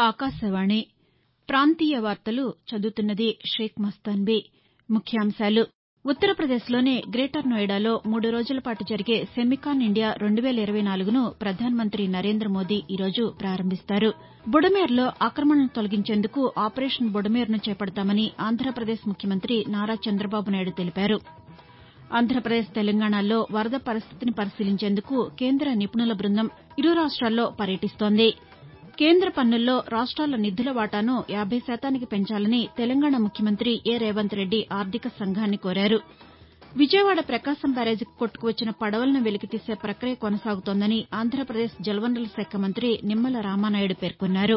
ఆకాశవాణి ప్రాంతీయ వార్తలు చదువుతున్నది షేక్ మస్తాన్బీ. ముఖ్యాంశాలు ఉత్తరప్రదేశ్లోని గ్రేటర్ నోయిడాలో 3 రోజుల పాటు జరిగే సెమికాన్ ఇండియా 2024ను ప్రధానమంత్రి నరేంద్ర మోదీ ఈరోజు ప్రారంభిస్తారు. బుడమేరులో ఆక్రమణలను తొలగించేందుకు ఆపరేషన్ బుడమేరును చేపడతామని ఆంధ్రప్రదేశ్ ముఖ్యమంత్రి నారా చంద్రబాబు నాయుడు తెలిపారు. ఆంధ్రప్రదేశ్, తెలంగాణల్లో వరద పరిస్థితిని పరిశీలించేందుకు కేంద్ర నిపుణుల బృందం ఇరు రాష్ట్రాల్లో పర్యటిస్తోంది. కేంద్ర పన్నుల్లో రాష్ట్రాల నిధుల వాటాను 50% పెంచాలని తెలంగాణ ముఖ్యమంత్రి ఏ రేవంత్ రెడ్డి ఆర్థిక సంఘాన్ని కోరారు. విజయవాడ ప్రకాశం బ్యారేజీకి కొట్టుకువచ్చిన పడవలను వెలికితీసే ప్రక్రియ కొనసాగుతోందని ఆంధ్రప్రదేశ్ జలవనరుల శాఖ మంత్రి నిమ్మల రామానాయుడు పేర్కొన్నారు.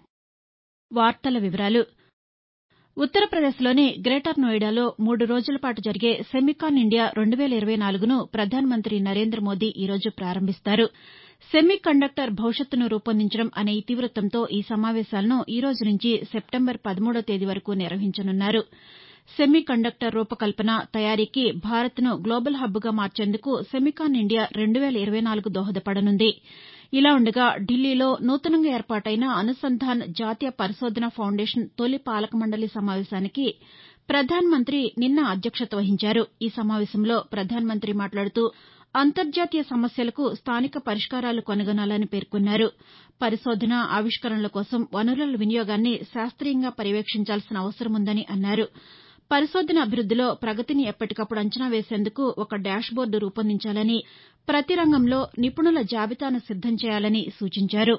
ఉత్తరప్రదేశ్లోని గ్రేటర్ నోయిడాలో 3 రోజుల పాటు జరిగే సెమికాన్ ఇండియా 2024ను ప్రధానమంత్రి నరేంద్ర మోదీ ఈరోజు ప్రారంభిస్తారు. సెమీ కండక్టర్ భవిష్యత్తును రూపొందించడం అనే ఇతివృత్తంతో ఈ సమావేశాలను ఈ రోజు నుంచి సెప్టెంబర్ 13వ తేదీ వరకు నిర్వహించనున్నారు. సెమీ కండక్టర్ రూపకల్పన, తయారీకి భారత్ను గ్లోబల్ హబ్గా మార్చేందుకు సెమికాన్ ఇండియా 2024 దోహదపడనుంది. ఇలా ఉండగా ఢిల్లీలో నూతనంగా ఏర్పాటైన అనుసంధాన్ జాతీయ పరిశోధనా ఫౌండేషన్ తొలి పాలక మండలి సమావేశానికి ప్రధానమంత్రి నిన్న అధ్యక్షత వహించారు. ఈ సమావేశంలో ప్రధానమంత్రి మాట్లాడుతూ అంతర్జాతీయ సమస్యలకు స్థానిక పరిష్కారాలు కనుగొనాలని పేర్కొన్నారు. పరిశోధన, ఆవిష్కరణల కోసం వనరుల వినియోగాన్ని శాస్త్రీయంగా పర్యవేక్షించాల్సిన అవసరముందని అన్నారు. పరిశోధన, అభివృద్దిలో ప్రగతిని ఎప్పటికప్పుడు అంచనా వేసేందుకు ఒక డాష్ బోర్డు రూపొందించాలని, ప్రతి రంగంలో నిపుణుల జాబితాను సిద్దం చేయాలని సూచించారు.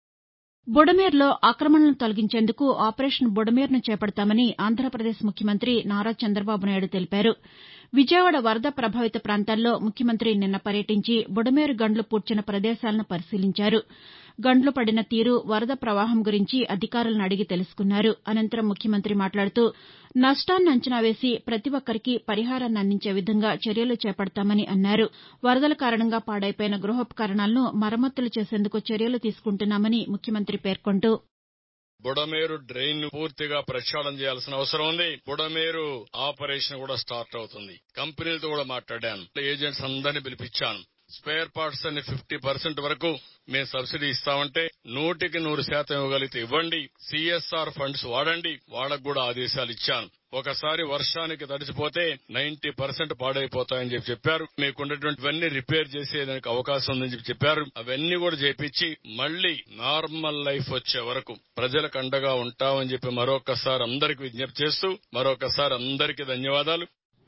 బుడమేరులో ఆక్రమణలను తొలగించేందుకు ఆపరేషన్ బుడమేరును చేపడతామని ఆంధ్రప్రదేశ్ ముఖ్యమంత్రి నారా చంద్రబాబు నాయుడు తెలిపారు. విజయవాడ వరద ప్రభావిత ప్రాంతాల్లో ముఖ్యమంత్రి నిన్న పర్యటించి బుడమేరు గండ్లు పూడ్చిన ప్రదేశాలను పరిశీలించారు. గండ్లు పడిన తీరు, వరద ప్రవాహం గురించి అధికారులను అడిగి తెలుసుకున్నారు. అనంతరం ముఖ్యమంత్రి మాట్లాడుతూ నష్టాన్ని అంచనా వేసి ప్రతి ఒక్కరికీ పరిహారాన్ని అందించే విధంగా చర్యలు చేపడతామని అన్నారు. వరదల కారణంగా పాడైపోయిన గృహోపకరణాలను మరమ్మతులు చేసేందుకు చర్యలు తీసుకుంటున్నామని ముఖ్యమంత్రి పేర్కొంటూ బుడమేరు డ్రైన్ పూర్తిగా ప్రక్షాళన చేయాల్సిన అవసరం ఉంది. బుడమేరు ఆపరేషన్ కూడా స్టార్ట్ అవుతుంది. కంపెనీలతో కూడా మాట్లాడాను. ఏజెంట్స్ అందరినీ పిలిపించాను. స్పేర్ పార్ట్స్ అన్ని 50% వరకు మేము సబ్సిడీ ఇస్తామంటే 100% ఇవ్వగలిగితే ఇవ్వండి. CSR ఫండ్స్ వాడండి. వాళ్ళకు కూడా ఆదేశాలు ఇచ్చాను. ఒకసారి వర్షానికి తడిసిపోతే 90% పాడైపోతాయని చెప్పారు. మీకున్నటువంటివన్నీ రిపేర్ చేసేదానికి అవకాశం ఉందని చెప్పారు. అవన్నీ కూడా చేపించి మళ్లీ నార్మల్ లైఫ్ వచ్చే వరకు ప్రజలకు అండగా ఉంటామని చెప్పి మరొకసారి అందరికీ విజ్ఞప్తి చేస్తూ మరొకసారి అందరికీ ధన్యవాదాలు.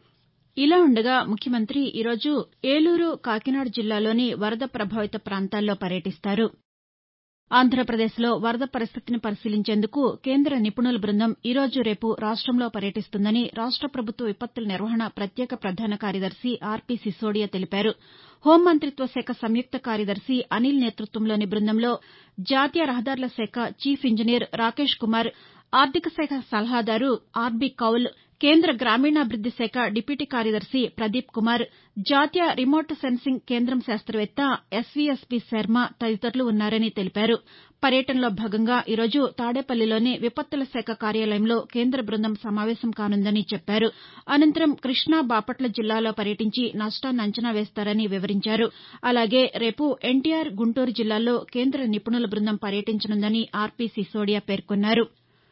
ఇలా ఉండగా ముఖ్యమంత్రి ఈరోజు ఏలూరు, కాకినాడ జిల్లాలోని వరద ప్రభావిత ప్రాంతాల్లో పర్యటిస్తారు. ఆంధ్రప్రదేశ్లో వరద పరిస్థితిని పరిశీలించేందుకు కేంద్ర నిపుణుల బృందం ఈరోజు, రేపు రాష్టంలో పర్యటిస్తుందని రాష్ట ప్రభుత్వ విపత్తుల నిర్వహణ ప్రత్యేక ప్రధాన కార్యదర్శి ఆర్పీ సిసోడియా తెలిపారు. హోంమంతిత్వ శాఖ సంయుక్త కార్యదర్శి అనిల్ నేతృత్వంలోని బృందంలో జాతీయ రహదారుల శాఖ చీఫ్ ఇంజనీర్ రాకేష్ కుమార్, ఆర్థిక శాఖ సలహాదారు ఆర్బీ కౌల్, కేంద్ర గ్రామీణాభివృద్ది శాఖ డిప్యూటీ కార్యదర్శి ప్రదీప్ కుమార్, జాతీయ రిమోట్ సెన్సింగ్ కేంద్రం శాస్త్రవేత్త ఎస్వీఎస్బీ శర్మ తదితరులు ఉన్నారని తెలిపారు. పర్యటనలో భాగంగా ఈరోజు తాడేపల్లిలోని విపత్తుల శాఖ కార్యాలయంలో కేంద్ర బృందం సమావేశం కానుందని చెప్పారు. అనంతరం కృష్ణా, బాపట్ల జిల్లాలో పర్యటించి నష్టాన్ని అంచనా వేస్తారని వివరించారు. అలాగే రేపు ఎన్టీఆర్, గుంటూరు జిల్లాల్లో కేంద్ర నిపుణుల బృందం పర్యటించనుందని ఆర్పీ సిసోడియా పేర్కొన్నారు.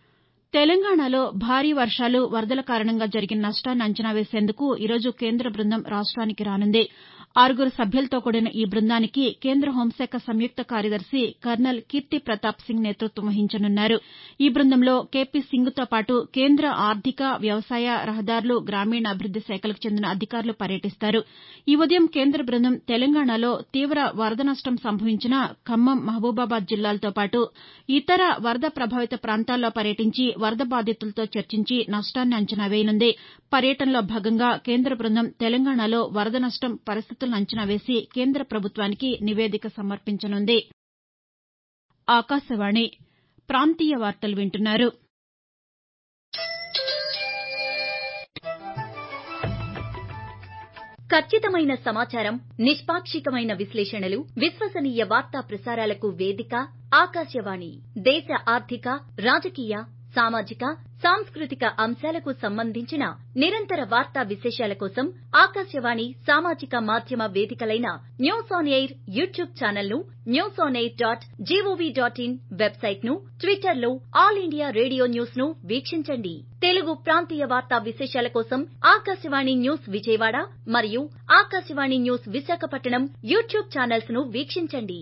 తెలంగాణలో భారీ వర్షాలు, వరదల కారణంగా జరిగిన నష్టాన్ని అంచనా వేసేందుకు ఈరోజు కేంద్ర బృందం రాష్ట్రానికి రానుంది. 6 సభ్యులతో కూడిన ఈ బృందానికి కేంద్ర హోంశాఖ సంయుక్త కార్యదర్శి కర్నల్ కీర్తి ప్రతాప్ సింగ్ నేతృత్వం వహించనున్నారు. ఈ బృందంలో కేపీ సింగ్తో పాటు కేంద్ర ఆర్థిక, వ్యవసాయ, రహదారులు, గ్రామీణాభివృద్ది శాఖలకు చెందిన అధికారులు పర్యటిస్తారు. ఈ ఉదయం కేంద్ర బృందం తెలంగాణలో తీవ్ర వరద నష్టం సంభవించిన ఖమ్మం, మహబూబాబాద్ జిల్లాలతో పాటు ఇతర వరద ప్రభావిత ప్రాంతాల్లో పర్యటించి వరద బాధితులతో చర్చించి నష్టాన్ని అంచనా వేయనుంది. పర్యటనలో భాగంగా కేంద్ర బృందం తెలంగాణలో వరద నష్టం పరిస్థితులను అంచనా వేసి కేంద్ర ప్రభుత్వానికి నివేదిక సమర్పించనుంది. ఆకాశవాణి ప్రాంతీయ వార్తలు వింటున్నారు. ఖచ్చితమైన సమాచారం, నిష్పాక్షికమైన విశ్లేషణలు, విశ్వసనీయ వార్తా ప్రసారాలకు వేదిక ఆకాశవాణి. దేశ ఆర్థిక, రాజకీయ, సామాజిక సాంస్కృతిక అంశాలకు సంబంధించిన నిరంతర వార్తా విశేషాల కోసం ఆకాశవాణి సామాజిక మాధ్యమ వేదికలైన news on air YouTube channel ను, newsonair.gov.in వెబ్సైట్ ను, ట్విట్టర్ లో ఆల్ ఇండియా రేడియో న్యూస్ ను వీక్షించండి. తెలుగు ప్రాంతీయ వార్తా విశేషాల కోసం ఆకాశవాణి న్యూస్ విజయవాడ మరియు Akashvani news Visakhapatnam YouTube channels ను వీక్షించండి.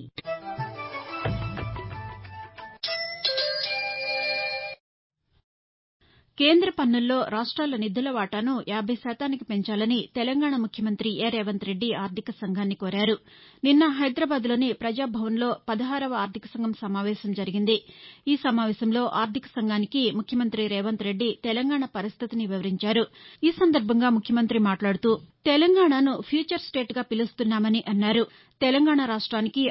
కేంద్ర పన్నుల్లో రాష్ట్రాల నిధుల వాటాను 50% పెంచాలని తెలంగాణ ముఖ్యమంత్రి ఏ రేవంత్ రెడ్డి ఆర్థిక సంఘాన్ని కోరారు. నిన్న హైదరాబాద్లోని ప్రజాభవన్లో 16వ ఆర్థిక సంఘం సమావేశం జరిగింది. ఈ సమావేశంలో ఆర్థిక సంఘానికి ముఖ్యమంత్రి రేవంత్ రెడ్డి తెలంగాణ పరిస్థితిని వివరించారు. ఈ సందర్భంగా ముఖ్యమంత్రి మాట్లాడుతూ తెలంగాణను ఫ్యూచర్ స్టేట్గా పిలుస్తున్నామని అన్నారు. తెలంగాణ రాష్ట్రానికి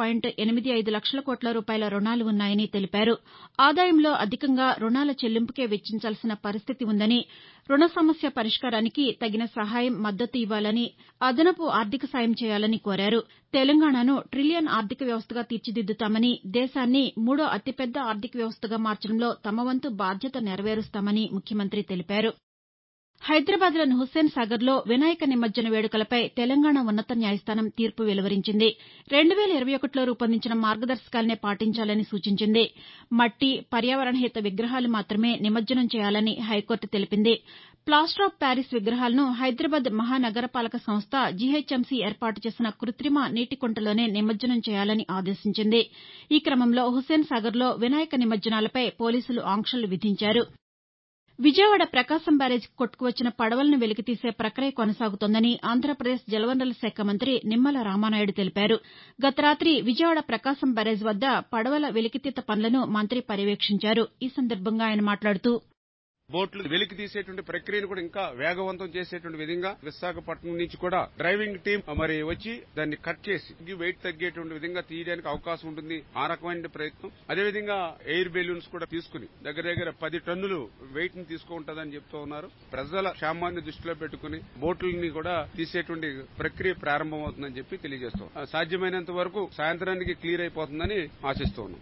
6.85 లక్షల కోట్ల రూపాయల రుణాలు ఉన్నాయని తెలిపారు. ఆదాయంలో అధికంగా రుణాల చెల్లింపుకే వెచ్చించాల్సిన పరిస్థితి ఉందని, రుణ సమస్య పరిష్కారానికి తగిన సహాయం, మద్దతు ఇవ్వాలని, అదనపు ఆర్థిక సాయం చేయాలని కోరారు. తెలంగాణను ట్రిలియన్ ఆర్థిక వ్యవస్థగా తీర్చిదిద్దుతామని, దేశాన్ని 3వ అతిపెద్ద ఆర్థిక వ్యవస్థగా మార్చడంలో తమ వంతు బాధ్యత నెరవేరుస్తామని ముఖ్యమంత్రి తెలిపారు. హైదరాబాద్లోని హుస్సేన్ సాగర్లో వినాయక నిమజ్జన వేడుకలపై తెలంగాణ ఉన్నత న్యాయస్థానం తీర్పు వెలువరించింది. 2021లో రూపొందించిన మార్గదర్శకాలనే పాటించాలని సూచించింది. మట్టి, పర్యావరణహిత విగ్రహాలు మాత్రమే నిమజ్జనం చేయాలని హైకోర్టు తెలిపింది. ప్లాస్టర్ ఆఫ్ ప్యారిస్ విగ్రహాలను హైదరాబాద్ మహానగరపాలక సంస్థ జీహెచ్ఎంసీ ఏర్పాటు చేసిన కృతిమ నీటికుంటలోనే నిమజ్జనం చేయాలని ఆదేశించింది. ఈ క్రమంలో హుస్సేన్ సాగర్లో వినాయక నిమజ్జనాలపై పోలీసులు ఆంక్షలు విధించారు. విజయవాడ ప్రకాశం బ్యారేజీకి కొట్టుకువచ్చిన పడవలను వెలికితీసే ప్రక్రియ కొనసాగుతోందని ఆంధ్రప్రదేశ్ జలవనరుల శాఖ మంత్రి నిమ్మల రామానాయుడు తెలిపారు. గత రాతి విజయవాడ ప్రకాశం బ్యారేజీ వద్ద పడవల వెలికితీత పనులను మంత్రి పర్యవేక్షించారు. ఈ సందర్భంగా ఆయన మాట్లాడుతూ బోట్లు వెలికి తీసేటువంటి ప్రక్రియను కూడా ఇంకా వేగవంతం చేసేటువంటి విధంగా విశాఖపట్నం నుంచి కూడా డ్రైవింగ్ టీం వచ్చి దాన్ని కట్ చేసి వెయిట్ తగ్గేటువంటి విధంగా తీయడానికి అవకాశం ఉంటుంది. ఆ రకమైన ప్రయత్నం. అదేవిధంగా ఎయిర్ బెలూన్స్ కూడా తీసుకుని దగ్గర 10 టన్నులు వెయిట్ ని తీసుకుంటుందని చెప్తూ ఉన్నారు. ప్రజల క్షేమాన్ని దృష్టిలో పెట్టుకుని బోట్లని కూడా తీసేటువంటి ప్రక్రియ ప్రారంభమవుతుందని చెప్పి తెలియజేస్తాం. సాధ్యమైనంత వరకు సాయంత్రానికి క్లియర్ అయిపోతుందని ఆశిస్తూ ఉన్నాం.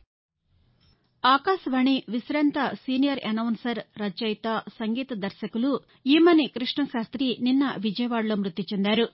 ఆకాశవాణి విశ్రాంత సీనియర్ అనౌన్సర్, రచయిత, సంగీత దర్శకులు ఈమని కృష్ణశాస్తి నిన్న విజయవాడలో మృతి చెందారు.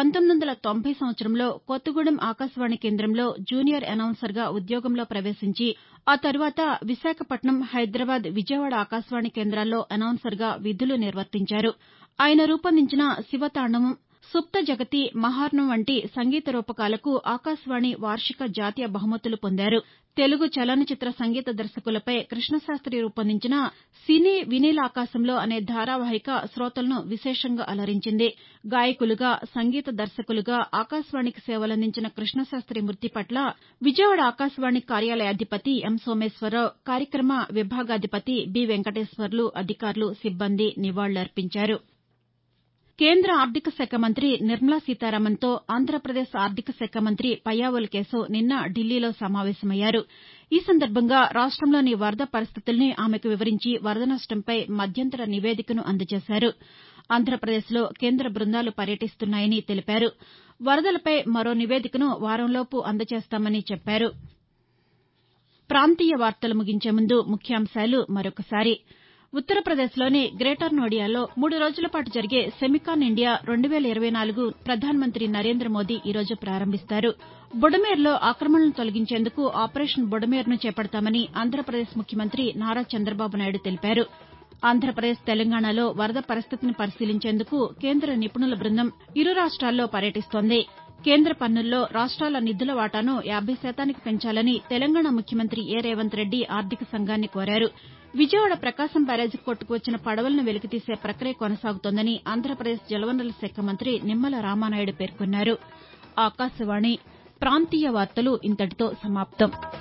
1990 సంవత్సరంలో కొత్తగూడెం ఆకాశవాణి కేంద్రంలో జూనియర్ అనౌన్సర్గా ఉద్యోగంలో ప్రవేశించి ఆ తరువాత విశాఖపట్నం, హైదరాబాద్, విజయవాడ ఆకాశవాణి కేంద్రాల్లో అనౌన్సర్గా విధులు నిర్వర్తించారు. ఆయన రూపొందించిన శివతాండవం, సుప్త జగతి, మహార్ణం వంటి సంగీత రూపకాలకు ఆకాశవాణి వార్షిక జాతీయ బహుమతులు పొందారు. తెలుగు చలనచిత్ర సంగీత దర్శకులపై కృష్ణశాస్తి రూపొందించిన సినీ వినీలాకాశంలో అనే ధారావాహిక శ్రోతలను విశేషంగా అలరించింది. గాయకులుగా, సంగీత దర్శకులుగా ఆకాశవాణికి సేవలందించిన కృష్ణశాస్తి మృతి పట్ల విజయవాడ ఆకాశవాణి కార్యాలయాధిపతి ఎం సోమేశ్వరరావు, కార్యక్రమ విభాగాధిపతి బి వెంకటేశ్వర్లు, అధికారులు, సిబ్బంది నివాళులర్పించారు. కేంద్ర ఆర్థిక శాఖ మంత్రి నిర్మలా సీతారామన్తో ఆంధ్రప్రదేశ్ ఆర్థిక శాఖ మంత్రి పయ్యావుల కేశవ్ నిన్న ఢిల్లీలో సమావేశమయ్యారు. ఈ సందర్భంగా రాష్టంలోని వరద పరిస్థితుల్ని ఆమెకు వివరించి వరద నష్టంపై మధ్యంతర నివేదికను అందజేశారు. ఆంధ్రప్రదేశ్లో కేంద్ర బృందాలు పర్యటిస్తున్నాయని తెలిపారు. వరదలపై మరో నివేదికను వారంలోపు అందజేస్తామని చెప్పారు. ప్రాంతీయ వార్తలు ముగించే ముందు ముఖ్యాంశాలు మరొకసారి. ఉత్తరప్రదేశ్లోని గ్రేటర్ నోయిడాలో 3 రోజుల పాటు జరిగే సెమికాన్ ఇండియా 2024 ప్రధానమంత్రి నరేంద్ర మోదీ ఈరోజు ప్రారంభిస్తారు. బుడమేరులో ఆక్రమణలను తొలగించేందుకు ఆపరేషన్ బుడమేరును చేపడతామని ఆంధ్రప్రదేశ్ ముఖ్యమంత్రి నారా చంద్రబాబు నాయుడు తెలిపారు. ఆంధ్రప్రదేశ్, తెలంగాణలో వరద పరిస్థితిని పరిశీలించేందుకు కేంద్ర నిపుణుల బృందం ఇరు రాష్ట్రాల్లో పర్యటిస్తోంది. కేంద్ర పన్నుల్లో రాష్ట్రాల నిధుల వాటాను 50% పెంచాలని తెలంగాణ ముఖ్యమంత్రి ఏ రేవంత్ రెడ్డి ఆర్థిక సంఘాన్ని కోరారు. విజయవాడ ప్రకాశం బ్యారేజీకి కొట్టుకువచ్చిన పడవలను వెలికితీసే ప్రక్రియ కొనసాగుతోందని ఆంధ్రప్రదేశ్ జలవనరుల శాఖ మంత్రి నిమ్మల రామానాయుడు పేర్కొన్నారు. ఆకాశవాణి ప్రాంతీయ వార్తలు ఇంతటితో సమాప్తం.